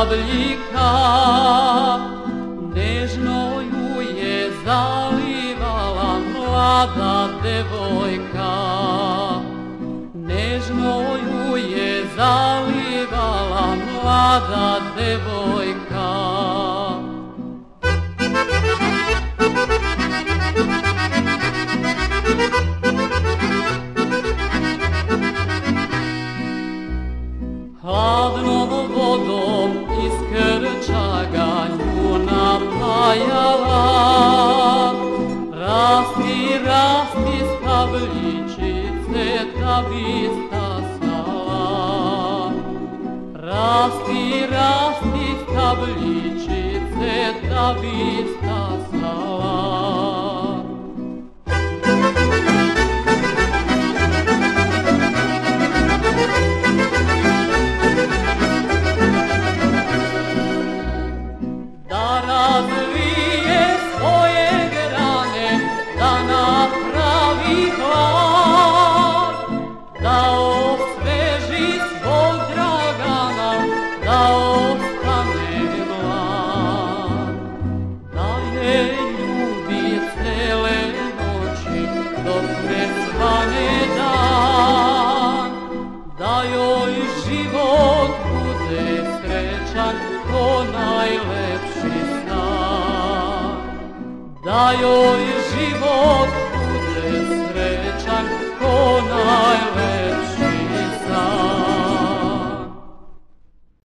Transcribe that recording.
stabljika, nežno ju je zalivala mlada devojka. Nežno ju je zalivala mlada devojka. Hladnom vodom iz krčaga nju napajala. Rasti, rasti stabljčice da bi stasala. Rasti, rasti stabljčice da bi stasala. Da razvije svoje grane, da napravi hlad, da osveži svog Dragana, da ostane mlad. Da je ljubi cele noći dok ne svane dan, da joj život bude srećan ko najlepši san. Da joj život